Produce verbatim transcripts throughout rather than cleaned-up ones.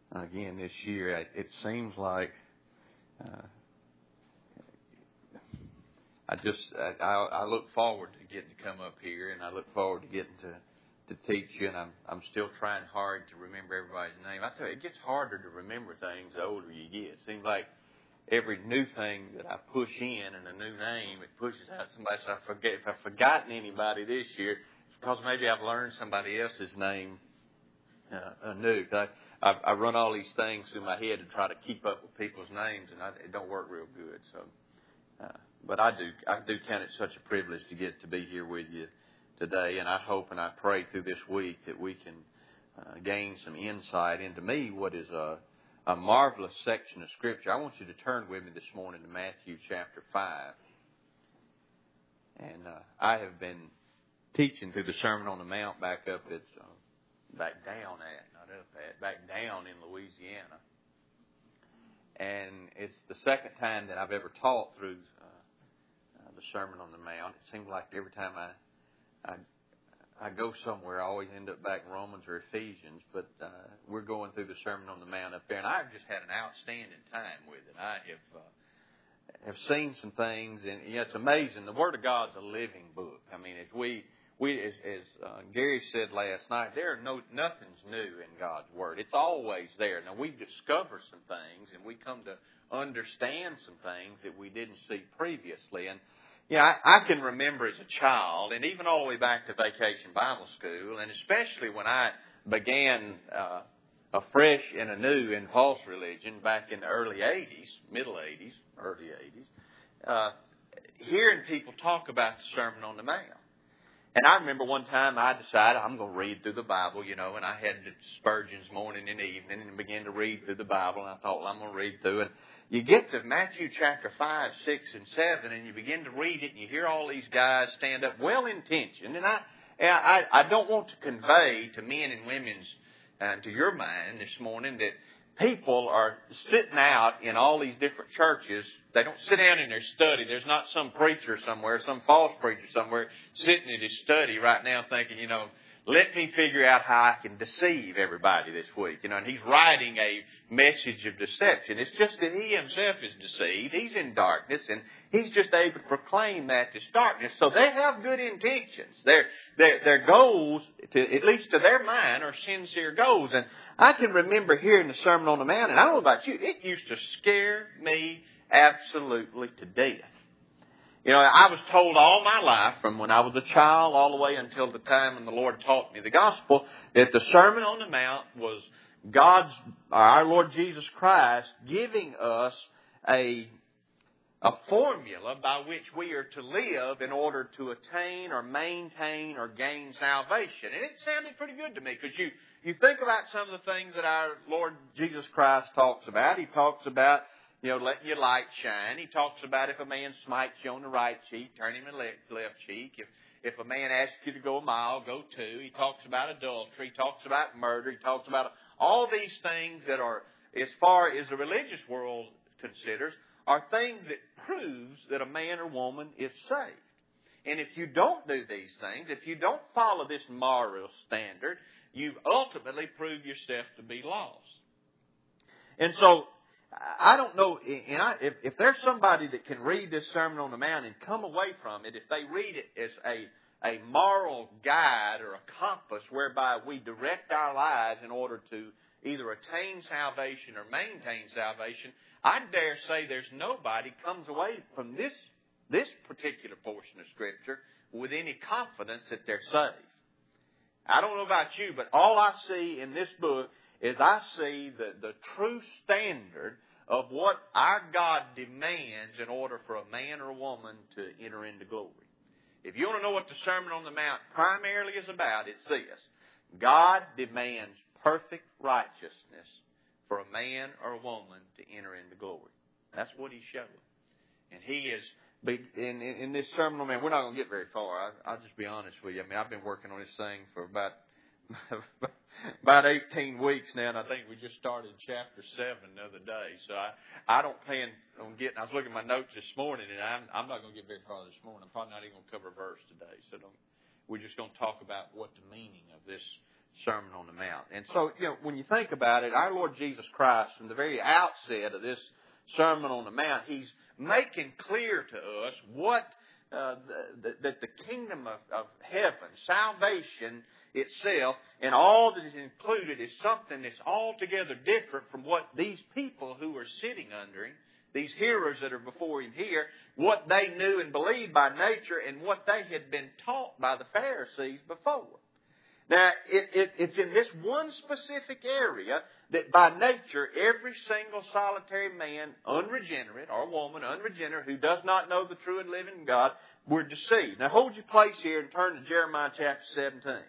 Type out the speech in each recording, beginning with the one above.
again this year. It, it seems like uh, I just I, I look forward to getting to come up here, and I look forward to getting to, to teach you. And I'm I'm still trying hard to remember everybody's name. I tell you, it gets harder to remember things the older you get. It seems like every new thing that I push in and a new name, it pushes out somebody. So I forget if I've forgotten anybody this year, it's because maybe I've learned somebody else's name uh, anew. I, I, I run all these things through my head to try to keep up with people's names, and I, it don't work real good. So, uh, but I do I do count it such a privilege to get to be here with you today, and I hope and I pray through this week that we can uh, gain some insight into me what is a A marvelous section of Scripture. I want you to turn with me this morning to Matthew chapter five. And uh, I have been teaching through the Sermon on the Mount back up at, uh, back down at, not up at, back down in Louisiana. And it's the second time that I've ever taught through uh, uh, the Sermon on the Mount. It seems like every time I, I I go somewhere, I always end up back in Romans or Ephesians, but uh, we're going through the Sermon on the Mount up there, and I've just had an outstanding time with it. I have uh, have seen some things, and yeah, it's amazing. The Word of God's a living book. I mean, as we we as, as uh, Gary said last night, there are no nothing's new in God's Word. It's always there. Now we discover some things, and we come to understand some things that we didn't see previously, and yeah, I, I can remember as a child, and even all the way back to Vacation Bible School, and especially when I began uh, afresh and anew in false religion back in the early eighties, middle eighties, early eighties, uh, hearing people talk about the Sermon on the Mount. And I remember one time I decided I'm going to read through the Bible, you know, and I had Spurgeon's morning and evening and began to read through the Bible, and I thought, well, I'm going to read through it. You get to Matthew chapter five, six, and seven, and you begin to read it, and you hear all these guys stand up, well-intentioned. And I, I, I don't want to convey to men and women's, and to your mind this morning, that people are sitting out in all these different churches. They don't sit down in their study. There's not some preacher somewhere, some false preacher somewhere, sitting in his study right now thinking, you know, let me figure out how I can deceive everybody this week. You know, and he's writing a message of deception. It's just that he himself is deceived. He's in darkness, and he's just able to proclaim that this darkness. So they have good intentions. Their their their goals, to, at least to their mind, are sincere goals. And I can remember hearing the Sermon on the Mount, and I don't know about you, it used to scare me absolutely to death. You know, I was told all my life, from when I was a child all the way until the time when the Lord taught me the gospel, that the Sermon on the Mount was God's, our Lord Jesus Christ, giving us a, a formula by which we are to live in order to attain or maintain or gain salvation. And it sounded pretty good to me, because you, you think about some of the things that our Lord Jesus Christ talks about. He talks about, you know, letting your light shine. He talks about if a man smites you on the right cheek, turn him the left cheek. If if a man asks you to go a mile, go two. He talks about adultery. He talks about murder. He talks about all these things that are, as far as the religious world considers, are things that proves that a man or woman is saved. And if you don't do these things, if you don't follow this moral standard, you've ultimately proved yourself to be lost. And so, I don't know, and I, if, if there's somebody that can read this Sermon on the Mount and come away from it, if they read it as a, a moral guide or a compass whereby we direct our lives in order to either attain salvation or maintain salvation, I dare say there's nobody comes away from this, this particular portion of Scripture with any confidence that they're saved. I don't know about you, but all I see in this book is I see the, the true standard of what our God demands in order for a man or a woman to enter into glory. If you want to know what the Sermon on the Mount primarily is about, it's this. God demands perfect righteousness for a man or a woman to enter into glory. That's what He showed. And He is, in, in, in this Sermon on the Mount, we're not going to get very far. I, I'll just be honest with you. I mean, I've been working on this thing for about about eighteen weeks now, and I think we just started chapter seven the other day. So I, I don't plan on getting, I was looking at my notes this morning, and I'm, I'm not going to get very far this morning. I'm probably not even going to cover a verse today. So don't, we're just going to talk about what the meaning of this Sermon on the Mount. And so, you know, when you think about it, our Lord Jesus Christ, from the very outset of this Sermon on the Mount, He's making clear to us what uh, the, the, that the kingdom of, of heaven, salvation itself, and all that is included is something that's altogether different from what these people who are sitting under Him, these hearers that are before Him here, what they knew and believed by nature and what they had been taught by the Pharisees before. Now, it, it, it's in this one specific area that by nature, every single solitary man, unregenerate, or woman, unregenerate, who does not know the true and living God, were deceived. Now, hold your place here and turn to Jeremiah chapter seventeen.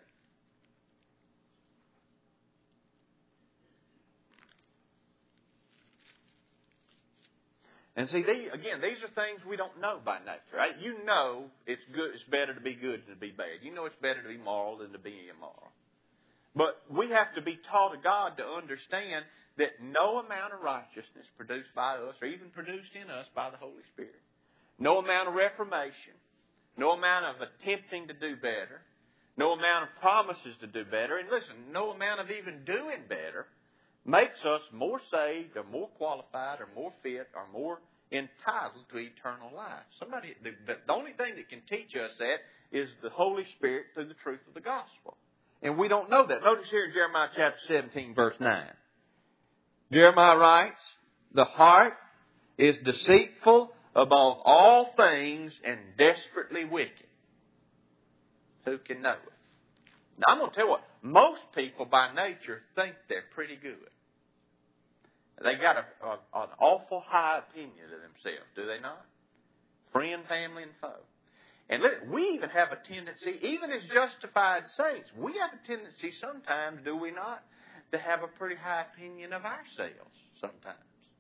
And see, these, again, these are things we don't know by nature. Right? You know it's good. It's better to be good than to be bad. You know it's better to be moral than to be immoral. But we have to be taught of God to understand that no amount of righteousness produced by us, or even produced in us by the Holy Spirit, no amount of reformation, no amount of attempting to do better, no amount of promises to do better, and listen, no amount of even doing better makes us more saved or more qualified or more fit or more entitled to eternal life. Somebody, the, the only thing that can teach us that is the Holy Spirit through the truth of the gospel. And we don't know that. Notice here in Jeremiah chapter seventeen, verse nine. Jeremiah writes, "The heart is deceitful above all things and desperately wicked. Who can know it?" Now, I'm going to tell you what. Most people by nature think they're pretty good. They got a, a, an awful high opinion of themselves, do they not? Friend, family, and foe. And let, we even have a tendency, even as justified saints, we have a tendency sometimes, do we not, to have a pretty high opinion of ourselves sometimes.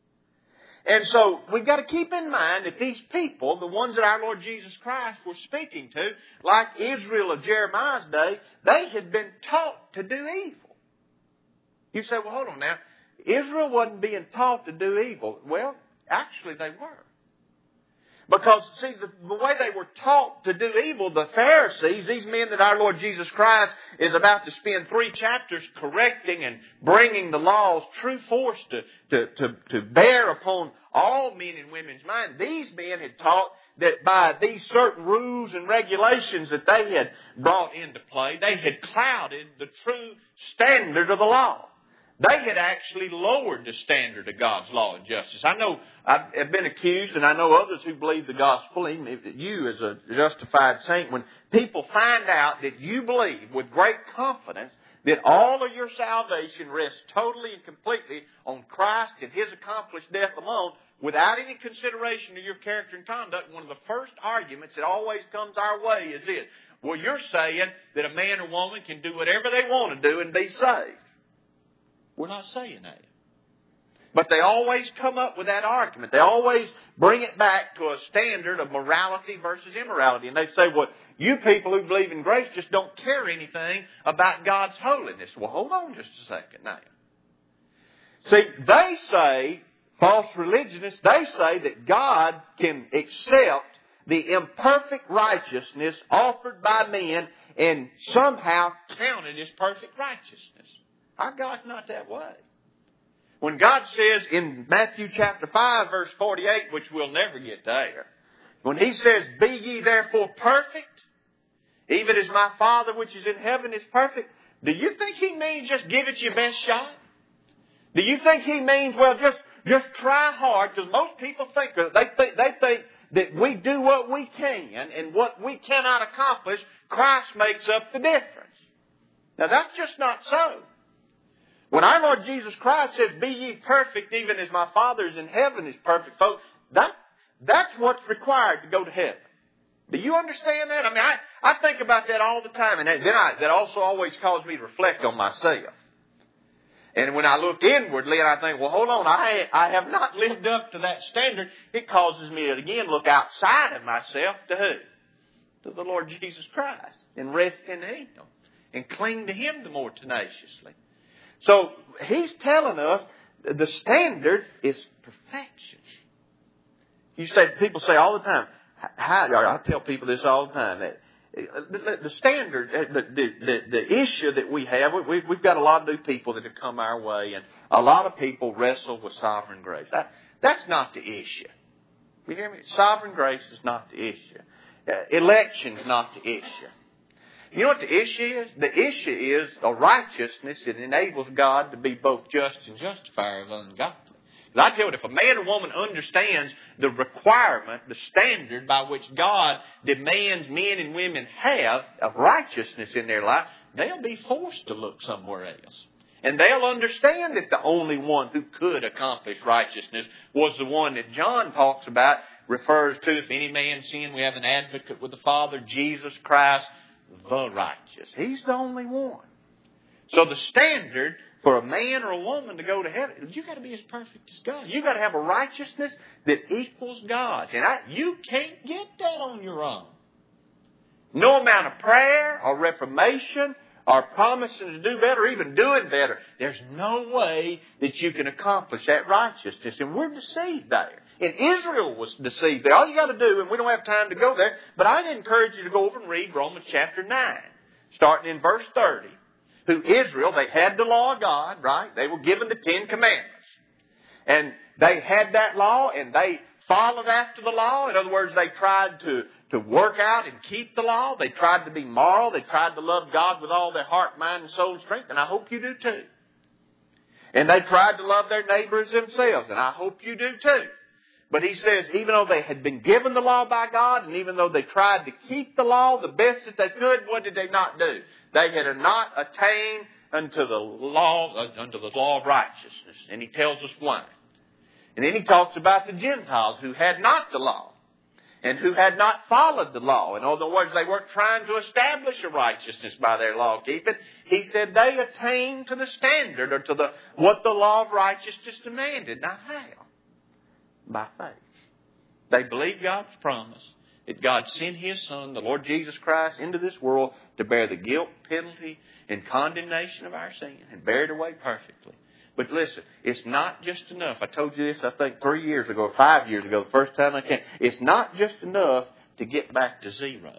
And so we've got to keep in mind that these people, the ones that our Lord Jesus Christ was speaking to, like Israel of Jeremiah's day, they had been taught to do evil. You say, well, hold on now. Israel wasn't being taught to do evil. Well, actually they were. Because, see, the, the way they were taught to do evil, the Pharisees, these men that our Lord Jesus Christ is about to spend three chapters correcting and bringing the law's true force to, to, to, to bear upon all men and women's mind, these men had taught that by these certain rules and regulations that they had brought into play, they had clouded the true standard of the law. They had actually lowered the standard of God's law and justice. I know I've been accused, and I know others who believe the gospel, even if you as a justified saint, when people find out that you believe with great confidence that all of your salvation rests totally and completely on Christ and His accomplished death alone, without any consideration of your character and conduct, one of the first arguments that always comes our way is this: well, you're saying that a man or woman can do whatever they want to do and be saved. We're not saying that. But they always come up with that argument. They always bring it back to a standard of morality versus immorality. And they say, well, you people who believe in grace just don't care anything about God's holiness. Well, hold on just a second now. See, they say, false religionists, they say that God can accept the imperfect righteousness offered by men and somehow count it as perfect righteousness. Our God's not that way. When God says in Matthew chapter five, verse forty-eight, which we'll never get there, when He says, "Be ye therefore perfect, even as my Father which is in heaven is perfect," do you think He means just give it your best shot? Do you think He means, well, just, just try hard? Because most people think, they think, they think that we do what we can, and what we cannot accomplish, Christ makes up the difference. Now that's just not so. When our Lord Jesus Christ says, "Be ye perfect, even as my Father is in heaven is perfect," folks, that, that's what's required to go to heaven. Do you understand that? I mean, I, I think about that all the time, and then I, that also always causes me to reflect on myself. And when I look inwardly and I think, well, hold on, I, I have not lived up to that standard, it causes me to again look outside of myself to who? To the Lord Jesus Christ, and rest in Him, and cling to Him the more tenaciously. So He's telling us the standard is perfection. You say, people say all the time, how, I tell people this all the time, that the standard, the, the, the, the issue that we have, we, we've got a lot of new people that have come our way, and a lot of people wrestle with sovereign grace. That, that's not the issue. You hear me? Sovereign grace is not the issue. Uh, election's not the issue. You know what the issue is? The issue is a righteousness that enables God to be both just and justifier of ungodly. And I tell you, if a man or woman understands the requirement, the standard by which God demands men and women have of righteousness in their life, they'll be forced to look somewhere else. And they'll understand that the only one who could accomplish righteousness was the one that John talks about, refers to, if any man sin, we have an advocate with the Father, Jesus Christ, the righteous. He's the only one. So the standard for a man or a woman to go to heaven, you got to be as perfect as God. You got to have a righteousness that equals God's. And I, you can't get that on your own. No amount of prayer or reformation or promising to do better, or even doing better, there's no way that you can accomplish that righteousness. And we're deceived there. And Israel was deceived there. All you got to do, and we don't have time to go there, but I'd encourage you to go over and read Romans chapter nine, starting in verse thirty. Who Israel, they had the law of God, right? They were given the Ten Commandments. And they had that law, and they followed after the law. In other words, they tried to, to work out and keep the law. They tried to be moral. They tried to love God with all their heart, mind, and soul and strength. And I hope you do too. And they tried to love their neighbors themselves. And I hope you do too. But he says, even though they had been given the law by God, and even though they tried to keep the law the best that they could, what did they not do? They had not attained unto the law, uh, unto the law of righteousness. And he tells us why. And then he talks about the Gentiles who had not the law, and who had not followed the law. In other words, they weren't trying to establish a righteousness by their law keeping. He said they attained to the standard, or to the what the law of righteousness demanded. Now how? By faith. They believed God's promise that God sent His Son, the Lord Jesus Christ, into this world to bear the guilt, penalty, and condemnation of our sin, and bear it away perfectly. But listen, it's not just enough. I told you this, I think, three years ago, or five years ago, the first time I came. It's not just enough to get back to zero.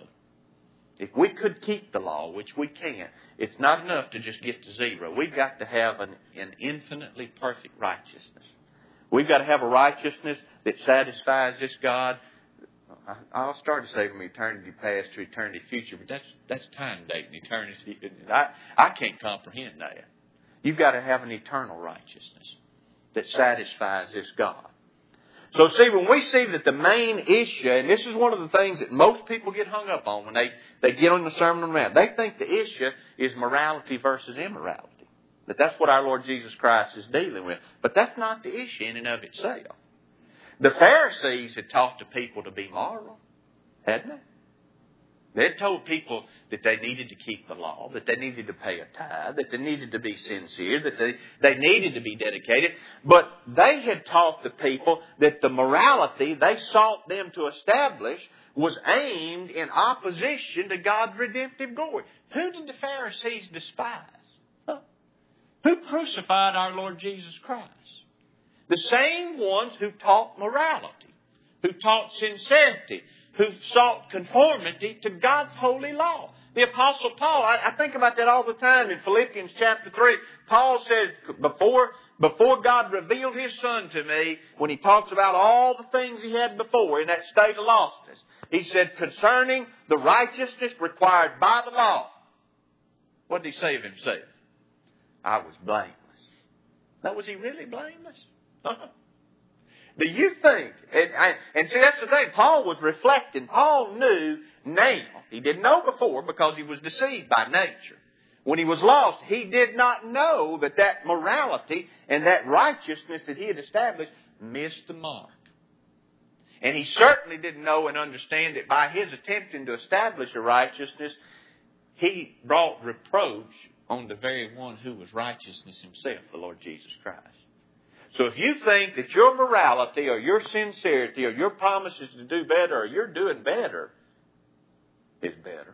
If we could keep the law, which we can't, it's not enough to just get to zero. We've got to have an, an infinitely perfect righteousness. We've got to have a righteousness that satisfies this God. I'll start to say from eternity past to eternity future, but that's that's time dating eternity. I, I can't comprehend that. You've got to have an eternal righteousness that satisfies this God. So see, when we see that the main issue, and this is one of the things that most people get hung up on when they, they get on the Sermon on the Mount, they think the issue is morality versus immorality. That that's what our Lord Jesus Christ is dealing with. But that's not the issue in and of itself. The Pharisees had taught the people to be moral, hadn't they? They had told people that they needed to keep the law, that they needed to pay a tithe, that they needed to be sincere, that they, they needed to be dedicated. But they had taught the people that the morality they sought them to establish was aimed in opposition to God's redemptive glory. Who did the Pharisees despise? Huh? Who crucified our Lord Jesus Christ? The same ones who taught morality, who taught sincerity, who sought conformity to God's holy law. The Apostle Paul, I, I think about that all the time in Philippians chapter three. Paul said, before, before God revealed His Son to me, when he talks about all the things he had before in that state of lostness, he said, concerning the righteousness required by the law, what did he say of himself? I was blameless. Now, was he really blameless? Do you think, and, and see that's the thing, Paul was reflecting, Paul knew now, he didn't know before because he was deceived by nature. When he was lost, he did not know that that morality and that righteousness that he had established missed the mark. And he certainly didn't know and understand that by his attempting to establish a righteousness, he brought reproach on the very one who was righteousness himself, the Lord Jesus Christ. So if you think that your morality or your sincerity or your promises to do better or you're doing better is better.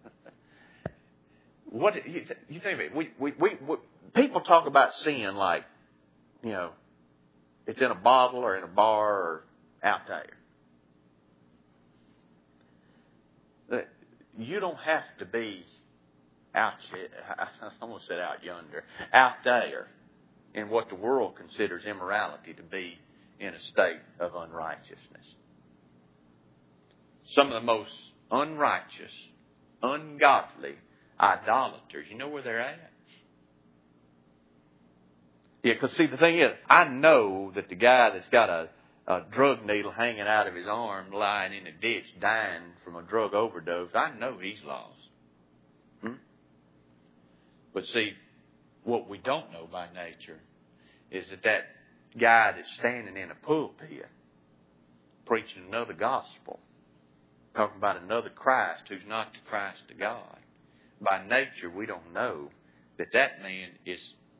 What you, th- you think of it? We, we, we, we, people talk about sin like, you know, it's in a bottle or in a bar or out there. you don't have to be out, I almost said out yonder, out there in what the world considers immorality to be in a state of unrighteousness. Some of the most unrighteous, ungodly idolaters, you know where they're at? Yeah, because see, the thing is, I know that the guy that's got a, a drug needle hanging out of his arm, lying in a ditch, dying from a drug overdose, I know he's lost. Hmm? But see, what we don't know by nature is that that guy that's standing in a pulpit preaching another gospel, talking about another Christ who's not the Christ of God, by nature we don't know that that man is,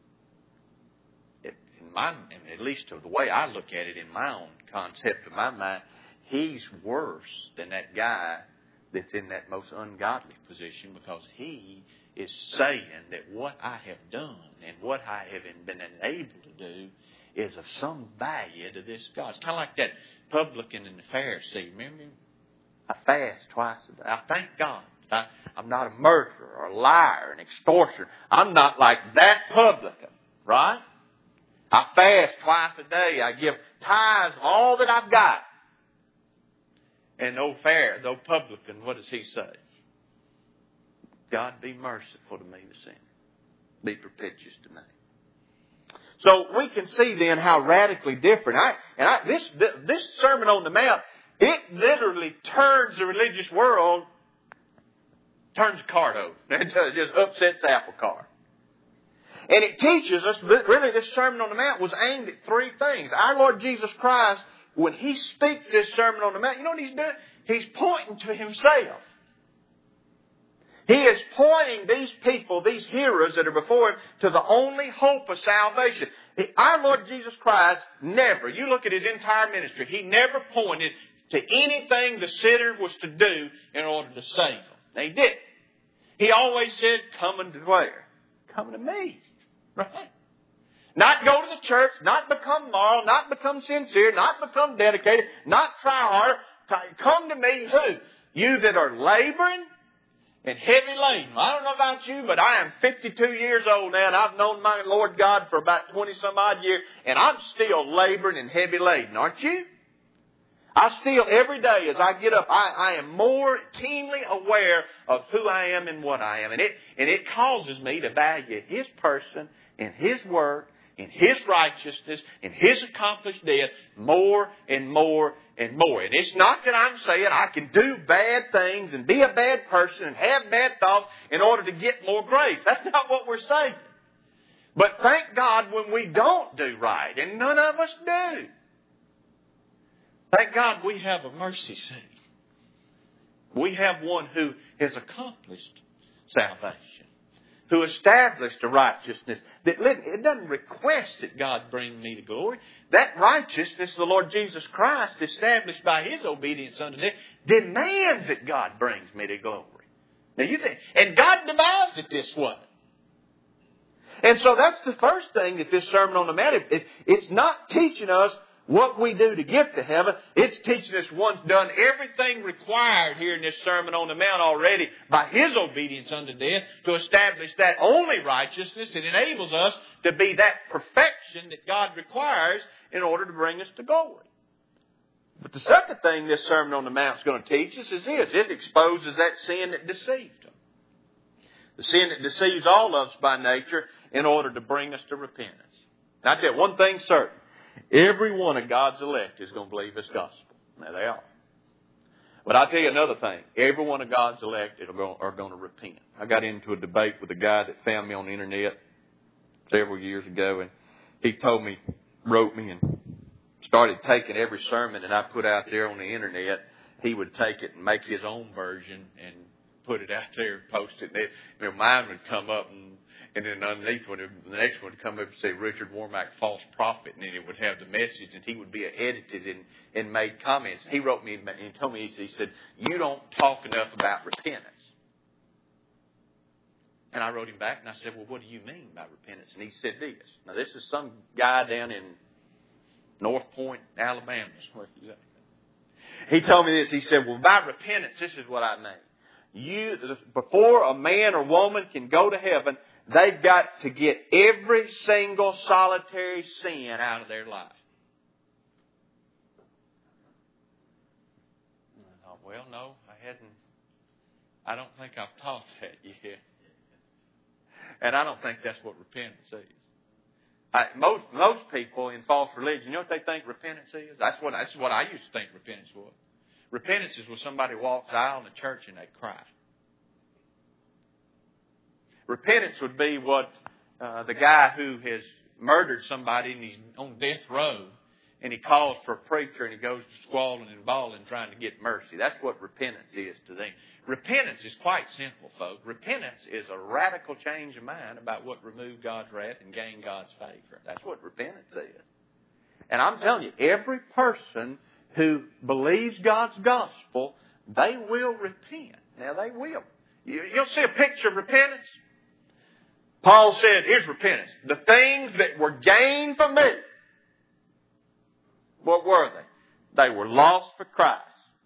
in my, at least to the way I look at it in my own concept of my mind, he's worse than that guy that's in that most ungodly position, because he is saying that what I have done and what I have been enabled to do is of some value to this God. It's kind of like that publican and the Pharisee. Remember him? I fast twice a day. I thank God. I, I'm not a murderer or a liar, an extortioner. I'm not like that publican, right? I fast twice a day. I give tithes all that I've got. And the old Pharisee, the old publican, what does he say? God, be merciful to me, the sinner. Be propitious to me. So we can see then how radically different. I, and I, this this Sermon on the Mount, it literally turns the religious world, turns the cart over. It just upsets the apple cart. And it teaches us, really this Sermon on the Mount was aimed at three things. Our Lord Jesus Christ, when He speaks this Sermon on the Mount, you know what He's doing? He's pointing to Himself. He is pointing these people, these hearers that are before Him, to the only hope of salvation. Our Lord Jesus Christ never, you look at His entire ministry, He never pointed to anything the sinner was to do in order to save them. He didn't. He always said, come to where? Come to me. Right? Not go to the church, not become moral, not become sincere, not become dedicated, not try harder. Come to me, who? You that are laboring and heavy laden. I don't know about you, but I am fifty-two years old now, and I've known my Lord God for about twenty some odd years, and I'm still laboring and heavy laden, aren't you? I still, every day as I get up, I, I am more keenly aware of who I am and what I am. And it, and it causes me to value His person and His work and His righteousness and His accomplished death more and more and more. And it's not that I'm saying I can do bad things and be a bad person and have bad thoughts in order to get more grace. That's not what we're saying. But thank God when we don't do right, and none of us do. Thank God we have a mercy seat. We have one who has accomplished salvation, who established a righteousness that it doesn't request that God bring me to glory. That righteousness the Lord Jesus Christ established by His obedience unto death demands that God brings me to glory. Now you think, and God devised it this way. And so that's the first thing that this Sermon on the Mount, it, it, it's not teaching us what we do to get to heaven. It's teaching us one's done everything required here in this Sermon on the Mount already by His obedience unto death to establish that only righteousness that enables us to be that perfection that God requires in order to bring us to glory. But the second thing this Sermon on the Mount is going to teach us is this. It exposes that sin that deceived them. The sin that deceives all of us by nature in order to bring us to repentance. Now I tell you one thing certain. Every one of God's elect is going to believe this gospel. Now they are. But I'll tell you another thing. Every one of God's elect are going to repent. I got into a debate with a guy that found me on the internet several years ago, and he told me, wrote me, and started taking every sermon that I put out there on the internet. He would take it and make his own version and put it out there and post it. And you know, mine would come up, and And then underneath, when the next one would come up and say, Richard Warmack, false prophet. And then it would have the message, and he would be edited and, and made comments. He wrote me and he told me, he said, you don't talk enough about repentance. And I wrote him back and I said, well, what do you mean by repentance? And he said this. Now, this is some guy down in North Point, Alabama. He told me this. He said, well, by repentance, this is what I mean. You, before a man or woman can go to heaven, they've got to get every single solitary sin out of their life. I thought, well, no, I hadn't. I don't think I've taught that yet. And I don't think that's what repentance is. I, most most people in false religion, you know what they think repentance is? That's what that's what I used to think repentance was. Repentance is when somebody walks the aisle in the church and they cry. Repentance would be what uh, the guy who has murdered somebody and he's on death row and he calls for a preacher and he goes to squalling and bawling trying to get mercy. That's what repentance is to them. Repentance is quite simple, folks. Repentance is a radical change of mind about what remove God's wrath and gain God's favor. That's what repentance is. And I'm telling you, every person who believes God's gospel, they will repent. Now, they will. You, you'll see a picture of repentance. Paul said, here's repentance. The things that were gained for me, what were they? They were lost for Christ.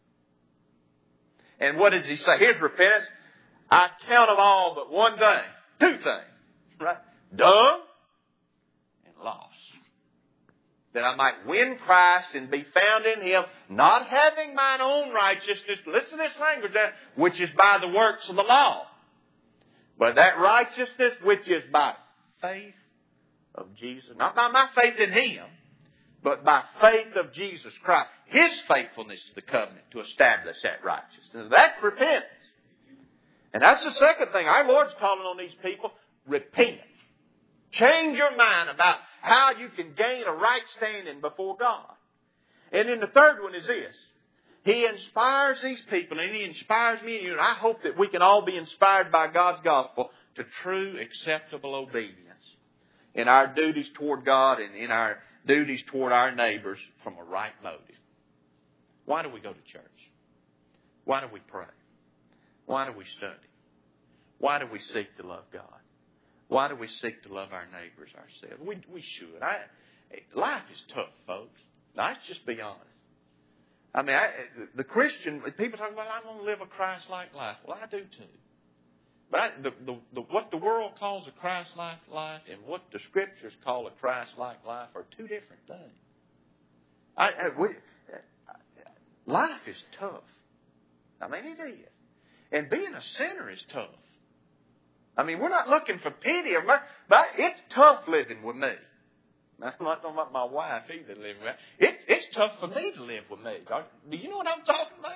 And what does he say? Here's repentance. I count them all but one thing. Two things. Right? Dung and loss. That I might win Christ and be found in Him, not having mine own righteousness, listen to this language, which is by the works of the law. But that righteousness which is by faith of Jesus. Not by my faith in Him, but by faith of Jesus Christ. His faithfulness to the covenant to establish that righteousness. That's repentance. And that's the second thing. Our Lord's calling on these people. Repent. Change your mind about how you can gain a right standing before God. And then the third one is this. He inspires these people and He inspires me and you. And I hope that we can all be inspired by God's gospel to true acceptable obedience in our duties toward God and in our duties toward our neighbors from a right motive. Why do we go to church? Why do we pray? Why do we study? Why do we seek to love God? Why do we seek to love our neighbors ourselves? We we should. I, life is tough, folks. Let's just be honest. I mean, I, the Christian, people talk about, I'm going to live a Christ-like life. Well, I do too. But I, the, the, the, what the world calls a Christ-like life and what the Scriptures call a Christ-like life are two different things. I, I, we, life is tough. I mean, it is. And being a sinner is tough. I mean, we're not looking for pity or mercy, but it's tough living with me. I'm not talking about my wife either living with me. It, it's tough for me to live with me. Do you know what I'm talking about?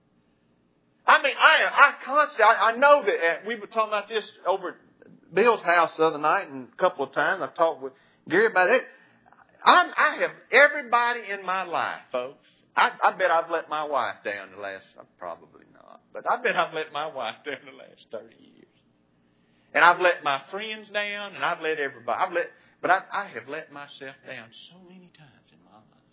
I mean, I I constantly, I, I know that uh, we were talking about this over at Bill's house the other night, and a couple of times I've talked with Gary about it. I'm, I have everybody in my life, folks. I, I bet I've let my wife down the last, probably not, but I bet I've let my wife down the last thirty years. And I've let my friends down, and I've let everybody, I've let, but I, I have let myself down so many times in my life.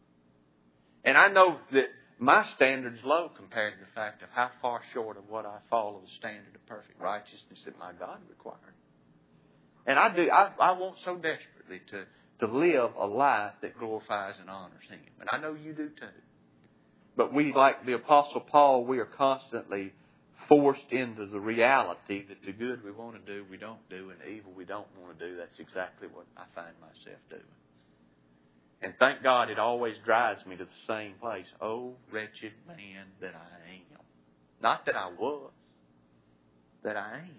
And I know that my standard's low compared to the fact of how far short of what I fall of the standard of perfect righteousness that my God required. And I do, I, I want so desperately to, to live a life that glorifies and honors Him. And I know you do too. But we, like the Apostle Paul, we are constantly forced into the reality that the good we want to do, we don't do, and the evil we don't want to do. That's exactly what I find myself doing. And thank God it always drives me to the same place. Oh, wretched man that I am. Not that I was, that I am.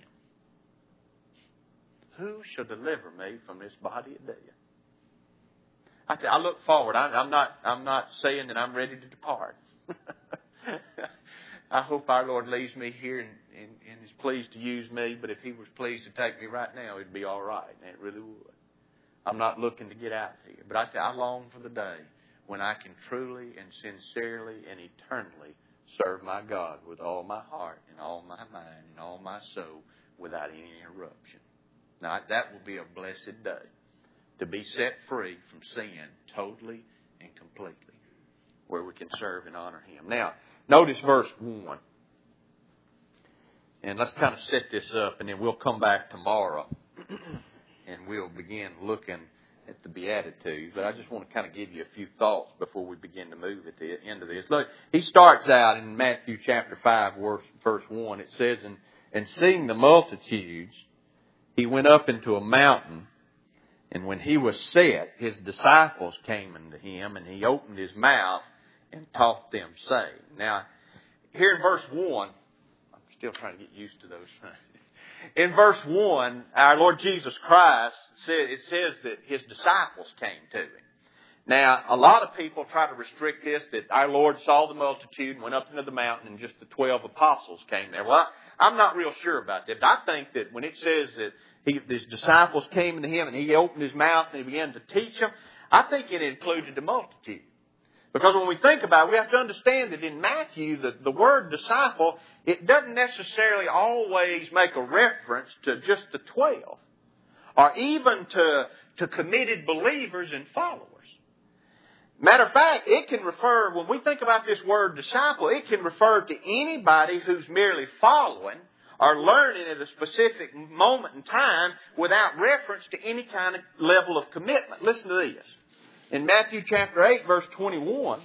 Who shall deliver me from this body of death? I, tell, I look forward. I, I'm not. I'm not saying that I'm ready to depart. I hope our Lord leaves me here and, and, and is pleased to use me. But if He was pleased to take me right now, it'd be all right, and it really would. I'm not looking to get out of here. But I, tell, I long for the day when I can truly and sincerely and eternally serve my God with all my heart and all my mind and all my soul without any interruption. Now, that will be a blessed day, to be set free from sin totally and completely, where we can serve and honor Him. Now, notice verse one. And let's kind of set this up, and then we'll come back tomorrow. And we'll begin looking at the Beatitudes, but I just want to kind of give you a few thoughts before we begin to move at the end of this. Look, he starts out in Matthew chapter five, verse, verse one. It says, and, and seeing the multitudes, he went up into a mountain, and when he was set, his disciples came unto him, and he opened his mouth and taught them, saying. Now, here in verse one, I'm still trying to get used to those. In verse one, our Lord Jesus Christ, it says that his disciples came to him. Now, a lot of people try to restrict this, that our Lord saw the multitude and went up into the mountain and just the twelve apostles came there. Well, I'm not real sure about that. But I think that when it says that he, his disciples came to him and he opened his mouth and he began to teach them, I think it included the multitude. Because when we think about it, we have to understand that in Matthew, the, the word disciple, it doesn't necessarily always make a reference to just the twelve. Or even to, to committed believers and followers. Matter of fact, it can refer, when we think about this word disciple, it can refer to anybody who's merely following or learning at a specific moment in time without reference to any kind of level of commitment. Listen to this. In Matthew chapter eight, verse twenty-one,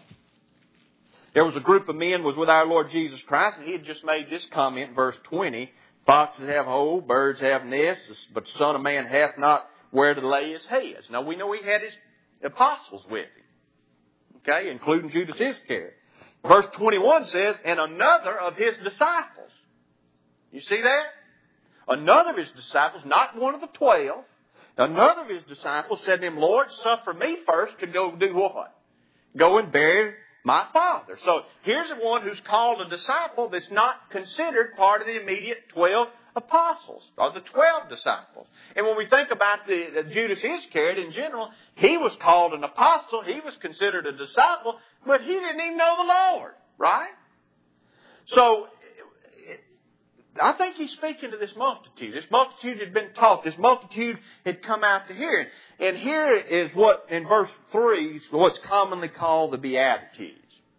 there was a group of men was with our Lord Jesus Christ, and he had just made this comment in verse twenty. Foxes have holes, birds have nests, but the Son of Man hath not where to lay his head. Now we know he had his apostles with him. Okay, including Judas Iscariot. Verse twenty-one says, and another of his disciples. You see that? Another of his disciples, not one of the twelve. Another of his disciples said to him, Lord, suffer me first to go do what? Go and bury my father. So here's the one who's called a disciple that's not considered part of the immediate twelve apostles, or the twelve disciples. And when we think about the, the Judas Iscariot in general, he was called an apostle, he was considered a disciple, but he didn't even know the Lord, right? So I think he's speaking to this multitude. This multitude had been taught. This multitude had come out to hear. And here is what, in verse three, what's commonly called the Beatitudes.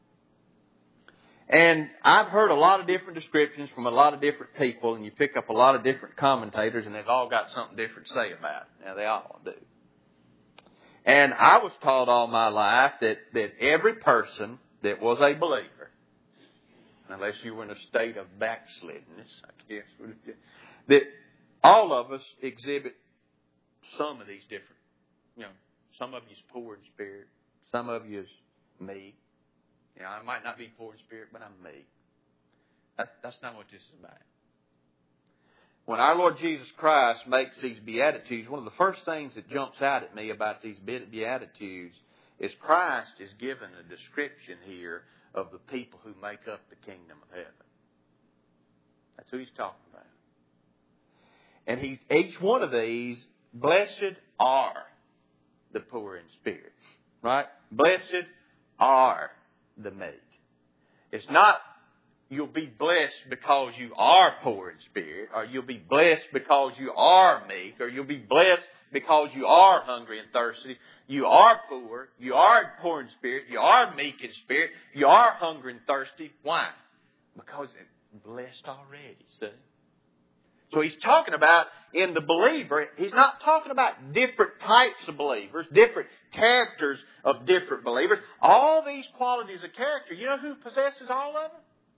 And I've heard a lot of different descriptions from a lot of different people, and you pick up a lot of different commentators, and they've all got something different to say about it. Now, they all do. And I was taught all my life that, that every person that was a believer, unless you were in a state of backslidness, I guess, that all of us exhibit some of these different, you know, some of you is poor in spirit, some of you is meek. You know, I might not be poor in spirit, but I'm meek. That's, that's not what this is about. When our Lord Jesus Christ makes these Beatitudes, one of the first things that jumps out at me about these Beatitudes is Christ is given a description here of the people who make up the kingdom of heaven. That's who he's talking about. And he, each one of these, blessed are the poor in spirit. Right? Blessed are the meek. It's not you'll be blessed because you are poor in spirit, or you'll be blessed because you are meek, or you'll be blessed because you are hungry and thirsty. You are poor. You are poor in spirit. You are meek in spirit. You are hungry and thirsty. Why? Because it's blessed already, see? So he's talking about in the believer, he's not talking about different types of believers, different characters of different believers. All these qualities of character, you know who possesses all of them?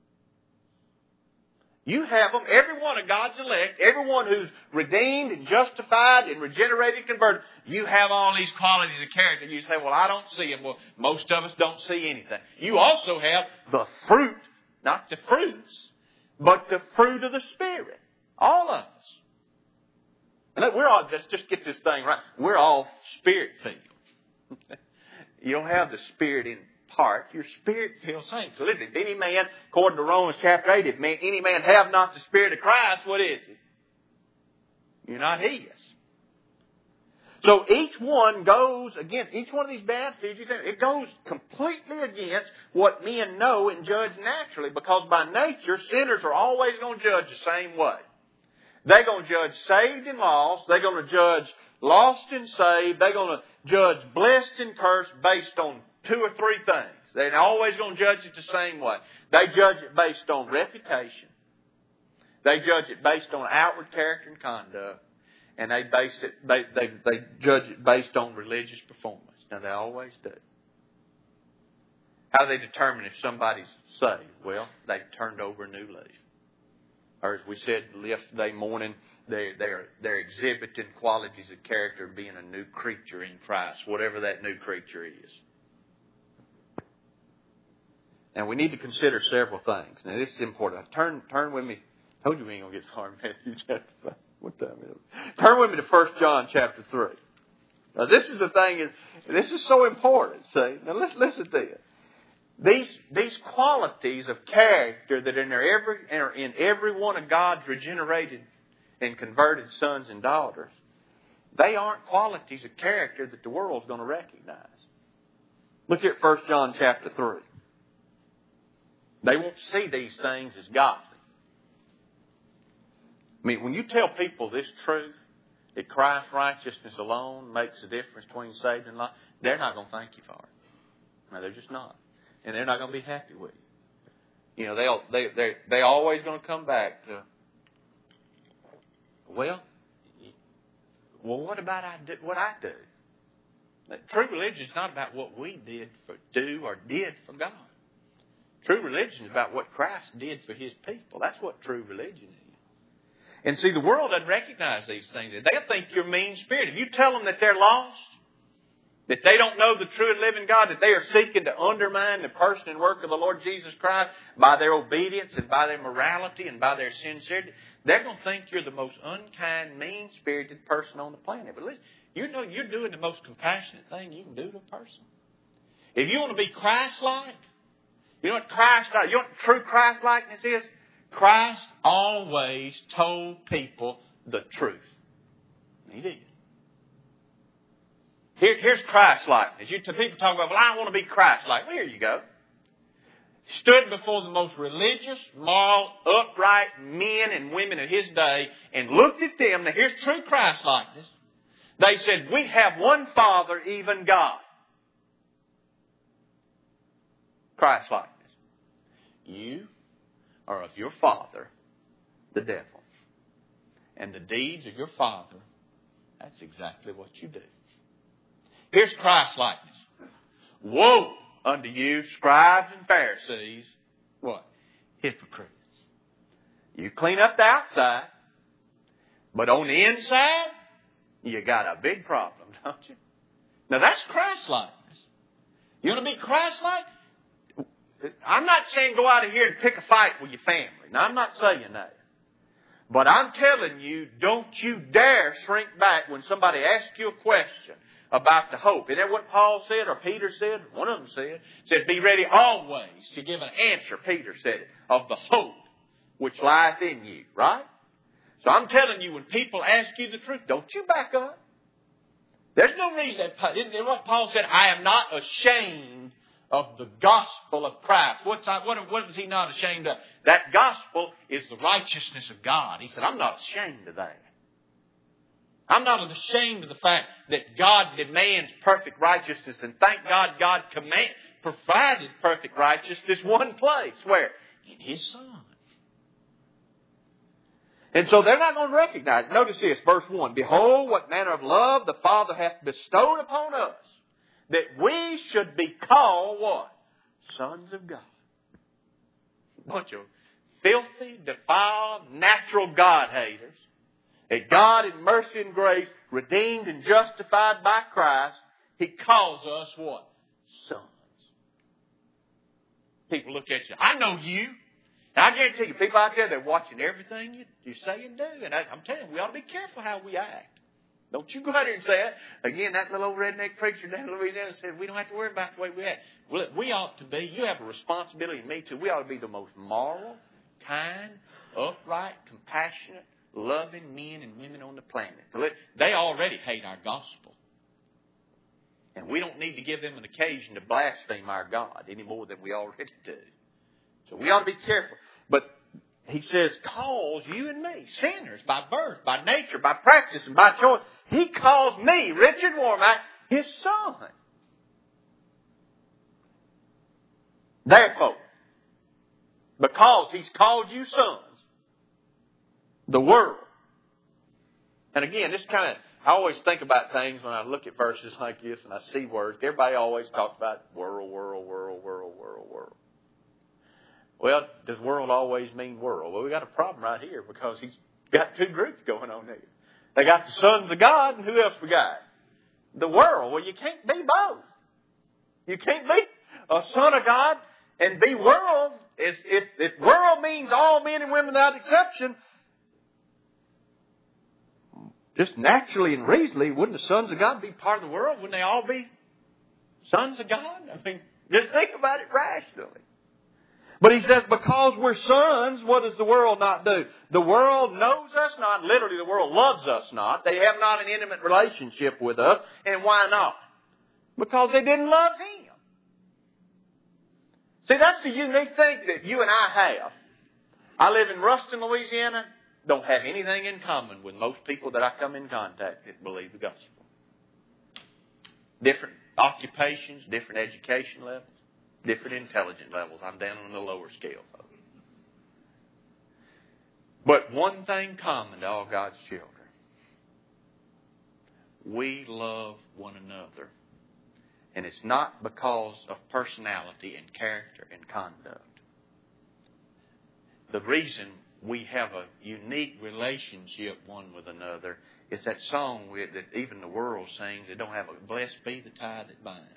You have them, every one of God's elect, everyone who's redeemed and justified and regenerated and converted. You have all these qualities of character. You say, well, I don't see them. Well, most of us don't see anything. You also have the fruit, not the fruits, but the fruit of the Spirit. All of us. And we're all, let's just get this thing right. We're all Spirit-filled. You don't have the Spirit in part. Your Spirit-filled saints. So listen, if any man, according to Romans chapter eight, if any man have not the Spirit of Christ, what is he? You're not his. So each one goes against, each one of these Beatitudes, it goes completely against what men know and judge naturally, because by nature, sinners are always going to judge the same way. They're going to judge saved and lost. They're going to judge lost and saved. They're going to judge blessed and cursed based on two or three things. They're always going to judge it the same way. They judge it based on reputation. They judge it based on outward character and conduct. And they based it, they, they, they judge it based on religious performance. Now, they always do. How do they determine if somebody's saved? Well, they've turned over a new leaf. Or as we said yesterday morning, they're, they're, they're exhibiting qualities of character of being a new creature in Christ, whatever that new creature is. Now, we need to consider several things. Now, this is important. Turn, turn with me. I told you we ain't going to get far in Matthew chapter five. What time is it? Turn with me to First John chapter three. Now, this is the thing. This is so important. See? Now, let's listen to this. These, these qualities of character that are in, every, are in every one of God's regenerated and converted sons and daughters, they aren't qualities of character that the world's going to recognize. Look at First John chapter three. They won't see these things as godly. I mean, when you tell people this truth, that Christ's righteousness alone makes a difference between saved and lost, they're not going to thank you for it. No, they're just not. And they're not going to be happy with you. You know, they'll, they, they're, they're always going to come back to, well, well, what about I do, what I do? True religion is not about what we did for, do or did for God. True religion is about what Christ did for His people. That's what true religion is. And see, the world doesn't recognize these things. They'll think you're mean-spirited. If you tell them that they're lost, that they don't know the true and living God, that they are seeking to undermine the person and work of the Lord Jesus Christ by their obedience and by their morality and by their sincerity, they're going to think you're the most unkind, mean-spirited person on the planet. But listen, you know you're doing the most compassionate thing you can do to a person. If you want to be Christ-like, you know what Christ, you know what true Christ-likeness is? Christ always told people the truth. He did. Here, here's Christ-likeness. You, people talk about, well, I want to be Christ-like. Well, here you go. Stood before the most religious, moral, upright men and women of his day and looked at them. Now, here's true Christ-likeness. They said, we have one Father, even God. Christ-likeness. You are of your father, the devil. And the deeds of your father, that's exactly what you do. Here's Christ-likeness. Woe unto you, scribes and Pharisees. What? Hypocrites. You clean up the outside, but on the inside, you got a big problem, don't you? Now that's Christ-likeness. You want to be Christ-like? I'm not saying go out of here and pick a fight with your family. Now, I'm not saying that. But I'm telling you, don't you dare shrink back when somebody asks you a question about the hope. Isn't that what Paul said or Peter said? One of them said. Said, be ready always to give an answer, Peter said it, of the hope which lieth in you. Right? So I'm telling you, when people ask you the truth, don't you back up. There's no reason. Isn't what Paul said? I am not ashamed of the gospel of Christ. What's I, what, what is he not ashamed of? That gospel is the righteousness of God. He said, I'm not ashamed of that. I'm not ashamed of the fact that God demands perfect righteousness. And thank God, God command, provided perfect righteousness one place. Where? In His Son. And so they're not going to recognize. Notice this, verse one. Behold, what manner of love the Father hath bestowed upon us, that we should be called what? Sons of God. A bunch of filthy, defiled, natural God haters. That God in mercy and grace, redeemed and justified by Christ, He calls us what? Sons. People look at you. I know you. Now, I guarantee you, people out there, they're watching everything you, you say and do. And I, I'm telling you, we ought to be careful how we act. Don't you go out there and say it. Again, that little old redneck preacher down in Louisiana said, we don't have to worry about the way we act. Well, we ought to be, you have a responsibility, me too. We ought to be the most moral, kind, upright, compassionate, loving men and women on the planet. They already hate our gospel. And we don't need to give them an occasion to blaspheme our God any more than we already do. So we ought to be careful. But he says, calls you and me, sinners, by birth, by nature, by practice, and by choice. He calls me, Richard Warmack, His son. Therefore, because He's called you sons, the world And again, this kind of, I always think about things when I look at verses like this and I see words. Everybody always talks about world, world, world, world, world, world. Well, does world always mean world? Well, we got a problem right here because he's got two groups going on here. They got the sons of God, and who else we got? The world. Well, you can't be both. You can't be a son of God and be world. If, if, if world means all men and women without exception, just naturally and reasonably, wouldn't the sons of God be part of the world? Wouldn't they all be sons of God? I mean, just think about it rationally. But he says, because we're sons, what does the world not do? The world knows us not. Literally, the world loves us not. They have not an intimate relationship with us. And why not? Because they didn't love Him. See, that's the unique thing that you and I have. I live in Ruston, Louisiana. Don't have anything in common with most people that I come in contact that believe the gospel. Different occupations, different education levels, different intelligence levels. I'm down on the lower scale, folks. But one thing common to all God's children. We love one another. And it's not because of personality and character and conduct. The reason we have a unique relationship one with another is that song that even the world sings. They don't have a blessed be the tie that binds.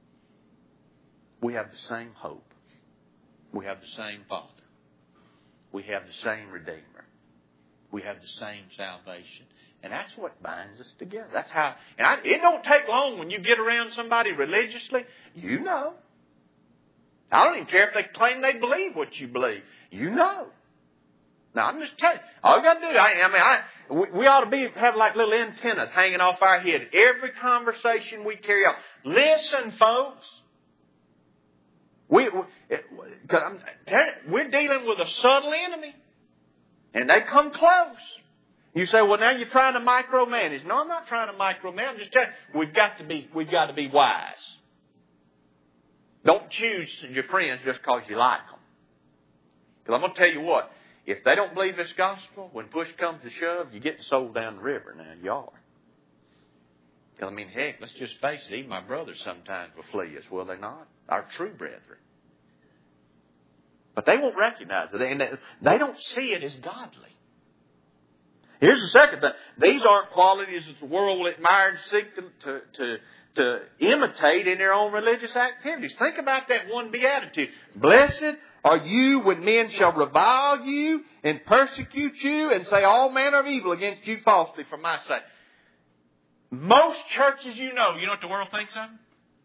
We have the same hope. We have the same Father. We have the same Redeemer. We have the same salvation. And that's what binds us together. That's how, and I, it don't take long when you get around somebody religiously. You know. I don't even care if they claim they believe what you believe. You know. Now, I'm just telling you. All you got to do, I, I mean, I, we, we ought to be have like little antennas hanging off our head. Every conversation we carry on. Listen, folks. We, we, cause I'm telling you, we're dealing with a subtle enemy. And they come close. You say, well, now you're trying to micromanage. No, I'm not trying to micromanage. I'm just telling you, we've got to be, we've got to be wise. Don't choose your friends just because you like them. Because I'm going to tell you what, if they don't believe this gospel, when push comes to shove, you get sold down the river. Now, you are. Because, I mean, heck, let's just face it, even my brothers sometimes will flee us, will they not? Our true brethren. But they won't recognize it. And they don't see it as godly. Here's the second thing. These aren't qualities that the world will admire and seek to, to, to, to imitate in their own religious activities. Think about that one beatitude. Blessed are you when men shall revile you and persecute you and say all manner of evil against you falsely for my sake. Most churches you know, you know what the world thinks of?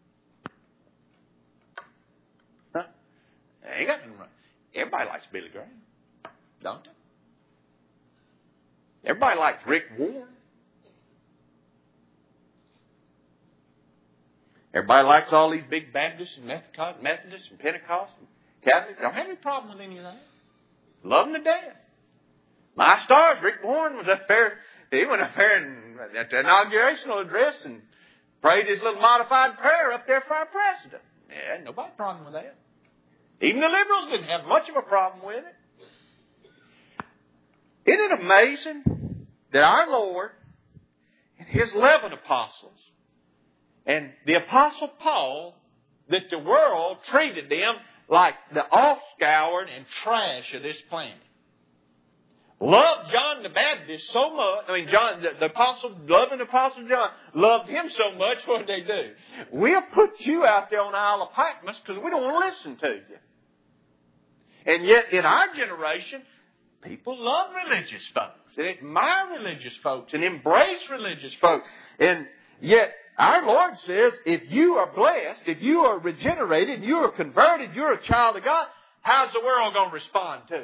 Huh? Ain't got nothing wrong. Everybody likes Billy Graham, don't they? Everybody likes Rick Warren. Everybody likes all these big Baptists and Methodists and Pentecostals and Catholics. Don't have any problem with any of that. Love them to death. My stars, Rick Warren was up there. He went up there and, at the inaugurational address and prayed his little modified prayer up there for our president. Yeah, nobody problem with that. Even the liberals didn't have much of a problem with it. Isn't it amazing that our Lord and His eleven apostles and the Apostle Paul, that the world treated them like the offscoured and trash of this planet? Loved John the Baptist so much. I mean, John, the, the apostle, loving the apostle John, loved him so much. What did they do? We'll put you out there on the Isle of Patmos because we don't want to listen to you. And yet, in our generation, people love religious folks. They admire religious folks and embrace religious folks. And yet, our Lord says, if you are blessed, if you are regenerated, you are converted, you're a child of God, how's the world going to respond to you?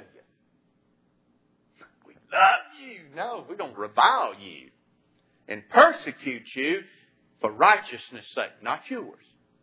We love you. No, we're going to revile you and persecute you for righteousness' sake, not yours.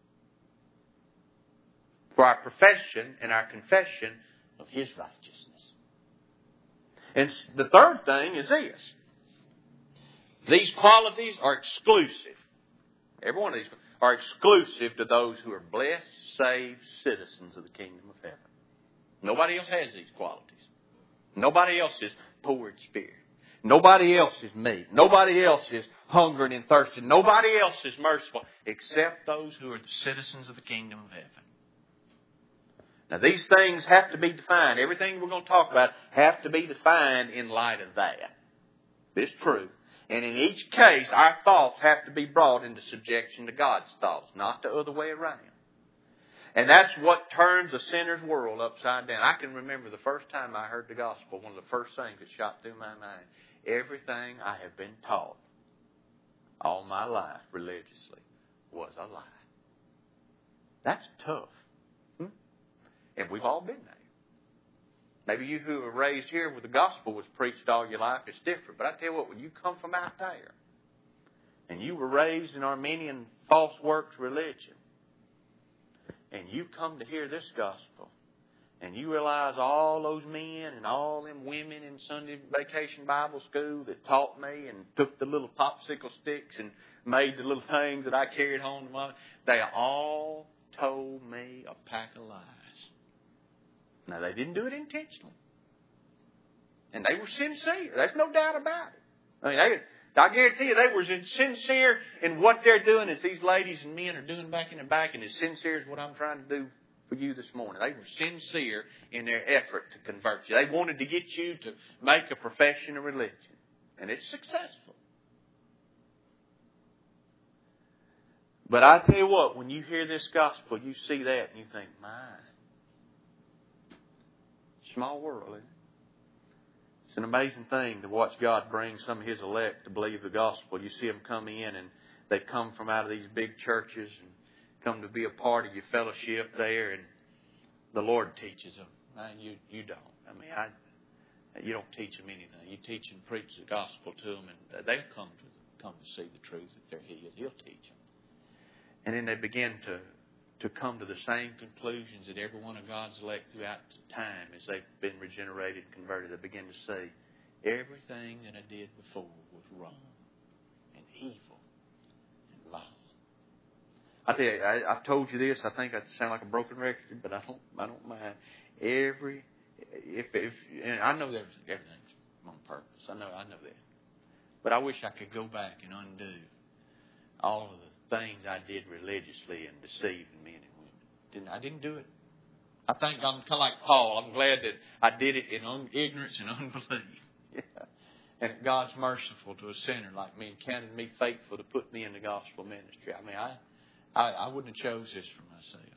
For our profession and our confession of His righteousness. And the third thing is this. These qualities are exclusive. Every one of these are exclusive to those who are blessed, saved citizens of the kingdom of heaven. Nobody else has these qualities. Nobody else is poor in spirit. Nobody else is meek. Nobody else is hungering and thirsting. Nobody else is merciful except those who are the citizens of the kingdom of heaven. Now these things have to be defined. Everything we're going to talk about have to be defined in light of that. It's true. And in each case, our thoughts have to be brought into subjection to God's thoughts, not the other way around. And that's what turns a sinner's world upside down. I can remember the first time I heard the gospel, one of the first things that shot through my mind, everything I have been taught all my life religiously was a lie. That's tough. Hmm? And we've all been there. Maybe you who were raised here where the gospel was preached all your life, it's different. But I tell you what, when you come from out there and you were raised in Armenian false works religion, and you come to hear this gospel, and you realize all those men and all them women in Sunday vacation Bible school that taught me and took the little popsicle sticks and made the little things that I carried home to mom, they all told me a pack of lies. Now, they didn't do it intentionally. And they were sincere. There's no doubt about it. I mean, they, I guarantee you they were sincere in what they're doing as these ladies and men are doing back in the back, and as sincere as what I'm trying to do for you this morning. They were sincere in their effort to convert you. They wanted to get you to make a profession of religion. And it's successful. But I tell you what, when you hear this gospel, you see that and you think, my, small world, isn't it? It's an amazing thing to watch God bring some of His elect to believe the gospel. You see them come in and they come from out of these big churches and come to be a part of your fellowship there, and the Lord teaches them. Man, you you don't. I mean, I you don't teach them anything. You teach and preach the gospel to them, and they'll come to come to see the truth that they're His. He'll teach them, and then they begin to. to come to the same conclusions that every one of God's elect throughout time as they've been regenerated and converted. They begin to say, everything that I did before was wrong and evil and lying. I tell you, I, I've told you this. I think I sound like a broken record, but I don't. I don't mind. Every, if if and I know there's everything's on purpose. I know. I know that. But I wish I could go back and undo all of the things I did religiously and deceiving men and women. Didn't, I didn't do it. I think I'm kind of like Paul. I'm glad that I did it in un- ignorance and unbelief. Yeah. And God's merciful to a sinner like me and counted me faithful to put me in the gospel ministry. I mean, I, I, I wouldn't have chose this for myself.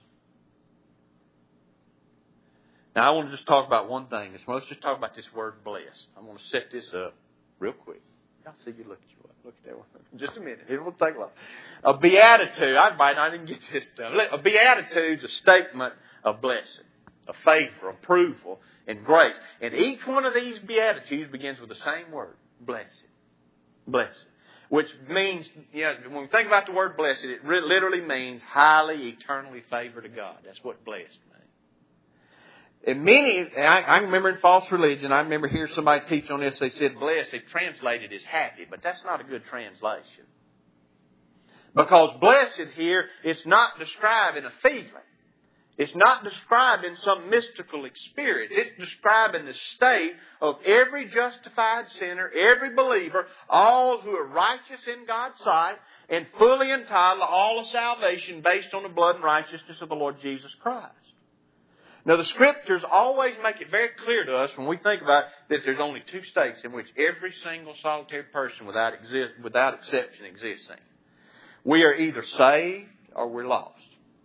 Now, I want to just talk about one thing. Let's just talk about this word blessed. I'm going to set this up real quick. I'll see you look at you. Look at that one. Just a minute. It won't take long. A beatitude. I might not even get this done. A beatitude is a statement of blessing, of favor, approval, and grace. And each one of these beatitudes begins with the same word, blessed. Blessed. Which means, you know, when we think about the word blessed, it literally means highly, eternally favored to God. That's what blessed means. And many, I, I remember in false religion, I remember hearing somebody teach on this, they said blessed, they translated as happy, but that's not a good translation. Because blessed here is not describing a feeling. It's not describing some mystical experience. It's describing the state of every justified sinner, every believer, all who are righteous in God's sight and fully entitled to all of salvation based on the blood and righteousness of the Lord Jesus Christ. Now, the Scriptures always make it very clear to us when we think about it, that there's only two states in which every single solitary person without exist, without exception exists in. We are either saved or we're lost.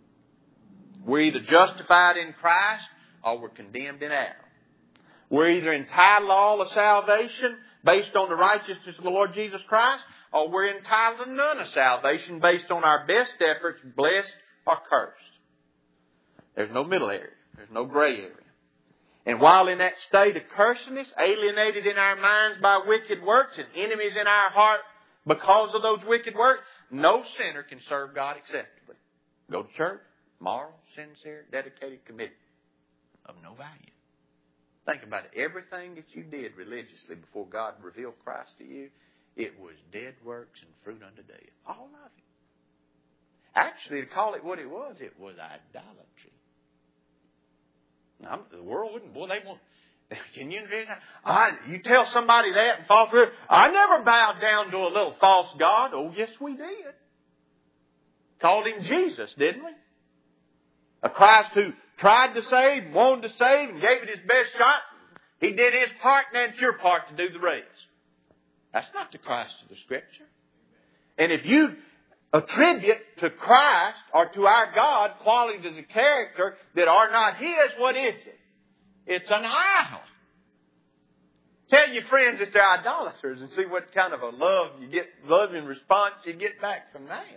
We're either justified in Christ or we're condemned in Adam. We're either entitled to all of salvation based on the righteousness of the Lord Jesus Christ, or we're entitled to none of salvation based on our best efforts, blessed or cursed. There's no middle area. There's no gray area. And while in that state of cursedness, alienated in our minds by wicked works and enemies in our heart because of those wicked works, no sinner can serve God acceptably. Go to church, moral, sincere, dedicated, committed, of no value. Think about it. Everything that you did religiously before God revealed Christ to you, it was dead works and fruit unto death. All of it. Actually, to call it what it was, it was idolatry. Now, the world wouldn't. Boy, they want. Can you, I, you tell somebody that and fall for it? I never bowed down to a little false god. Oh, yes, we did. Called him Jesus, didn't we? A Christ who tried to save, wanted to save, and gave it his best shot. He did his part, and then it's your part to do the rest. That's not the Christ of the Scripture. And if you attribute to Christ or to our God qualities of character that are not His, what is it? It's an idol. Tell your friends that they're idolaters and see what kind of a love you get, love and response you get back from that.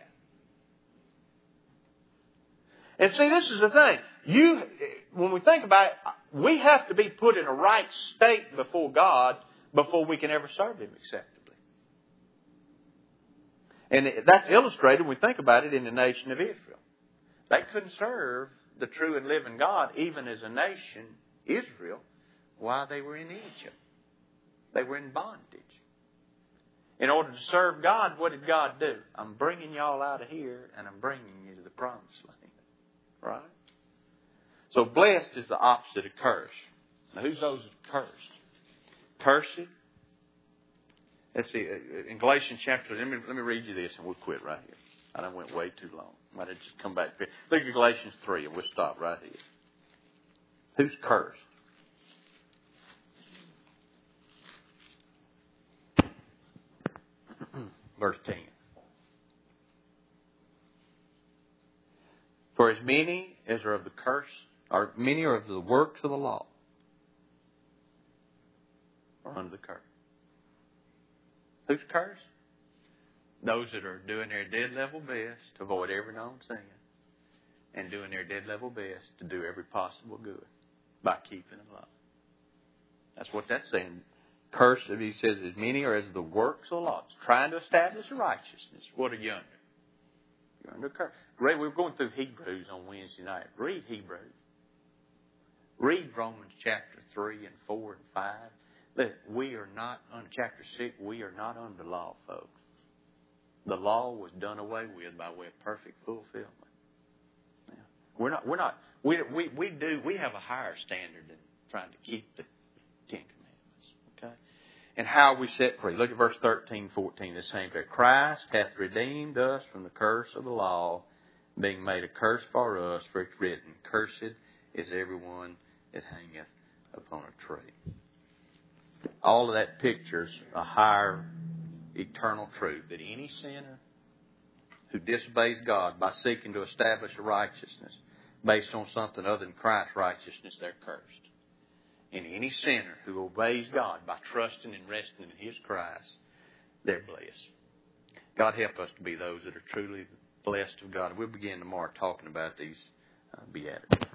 And see, this is the thing. You, when we think about it, we have to be put in a right state before God before we can ever serve Him acceptably. And that's illustrated when we think about it in the nation of Israel. They couldn't serve the true and living God even as a nation, Israel, while they were in Egypt. They were in bondage. In order to serve God, what did God do? I'm bringing y'all out of here and I'm bringing you to the promised land. Right? So blessed is the opposite of cursed. Now who's those that are cursed? Cursed. Let's see, in Galatians chapter, let me, let me read you this and we'll quit right here. I done went way too long. Might have just come back here. Look at Galatians three and we'll stop right here. Who's cursed? Verse ten. For as many as are of the curse, or many are of the works of the law, are under the curse. Who's cursed? Those that are doing their dead level best to avoid every known sin, and doing their dead level best to do every possible good by keeping the law. That's what that's saying. Cursed, he says, as many are as the works of the law. It's trying to establish righteousness. What are you under? You're under curse. Ray, we were going through Hebrews on Wednesday night. Read Hebrews. Read Romans chapter three and four and five. Look, we are not under chapter six. We are not under law, folks. The law was done away with by way of perfect fulfillment. Now, we're not. We're not. We we we do. We have a higher standard than trying to keep the Ten Commandments. Okay. And how are we set free? Look at verse thirteen, fourteen. The same there. Christ hath redeemed us from the curse of the law, being made a curse for us, for it's written, cursed is everyone that hangeth upon a tree. All of that pictures a higher eternal truth, that any sinner who disobeys God by seeking to establish a righteousness based on something other than Christ's righteousness, they're cursed. And any sinner who obeys God by trusting and resting in His Christ, they're blessed. God help us to be those that are truly blessed of God. We'll begin tomorrow talking about these uh, Beatitudes.